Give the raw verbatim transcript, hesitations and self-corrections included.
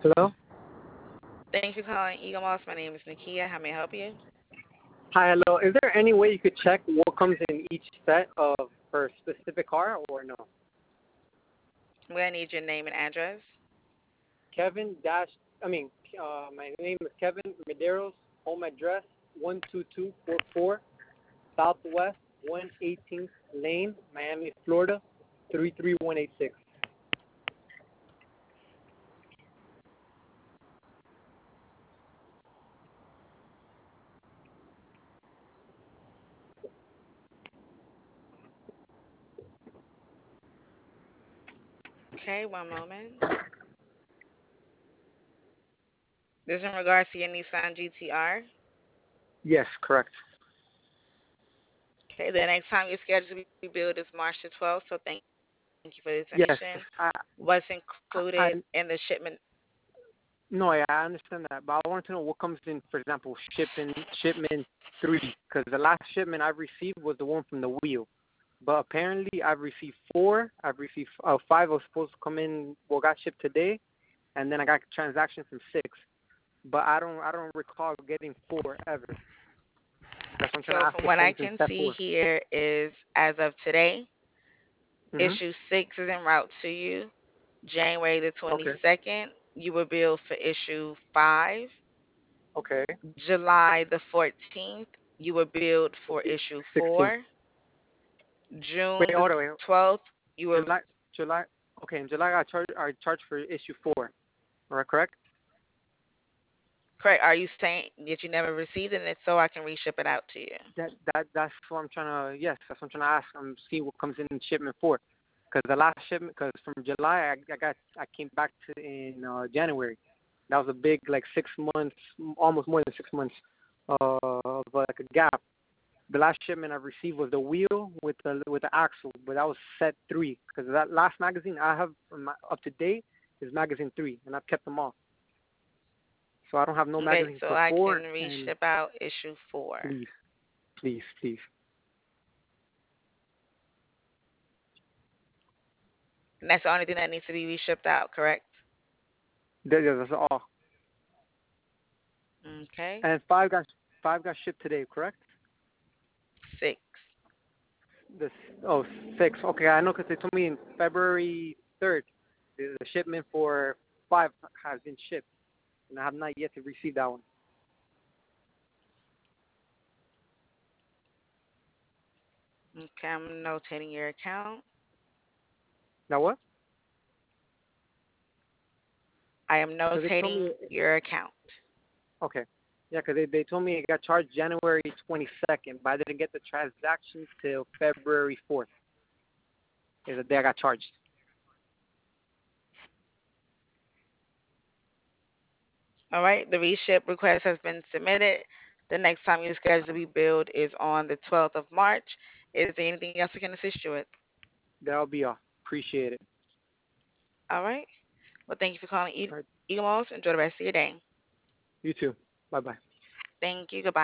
Hello? Thanks for calling Eagle Moss. My name is Nakia. How may I help you? Hi, hello. Is there any way you could check what comes in each set of per specific car or no? Well, I need your name and address. Kevin dash, I mean, uh, my name is Kevin Medeiros, home address one two two four four Southwest one eighteenth Lane, Miami, Florida three three one eight six. Okay, one moment. This is in regards to your Nissan G T R. Yes, correct. Okay, the next time you're scheduled to be billed is March the twelfth, so thank you for the Yes, information. I, What's I, I included in the shipment? no, yeah, I understand that, but I want to know what comes in, for example, shipment shipment three, because the last shipment I received was the one from the wheel. But apparently, I've received four. I've received uh, five. Was supposed to come in. Well, got shipped today, and then I got transactions from six. But I don't. I don't recall getting four ever. That's what I'm trying to So, ask. from What what I comes in can step see four? here is, as of today, Mhm. issue six is en route to you. January the Okay. twenty-second, you were billed for issue five. Okay. July the fourteenth, you were billed for issue Sixteen. four. June Wait. the Hold on. Wait. twelfth, you were July. July. Okay. In July, I charged. I charged for issue four. All right. Correct. correct. Are you saying that you never received it, and if so, I can reship it out to you? That. That. That's what I'm trying to. Yes. That's what I'm trying to ask. I'm seeing what comes in shipment four. Because the last shipment, because from July, I, I got. I came back to in uh, January. That was a big, like six months, almost more than six months uh, of like a gap. The last shipment I received was the wheel with the with the axle, but that was set three because that last magazine I have my, up to date is magazine three, and I've kept them all. So I don't have no Okay, magazine so for I four. can And reship out issue four. please, please, please, And that's the only thing that needs to be reshipped out, correct? that, that's all. Okay. And five got five got shipped today, correct? Six. This oh six. Okay, I know because they told me in February third the, the shipment for five has been shipped, and I have not yet to receive that one. Okay, I'm notating your account. Now what? I am Because they told notating me your account. okay, yeah, because they they told me it got charged January twenty second, but I didn't get the transactions till February fourth. Is the day I got charged. All right, the reship request has been submitted. The next time you're scheduled to be billed is on the twelfth of March. Is there anything else I can assist you with? That'll be all. Appreciate it. All right. Well, thank you for calling All right, Eagles. Enjoy the rest of your day. you too. Bye bye. Thank you. Goodbye.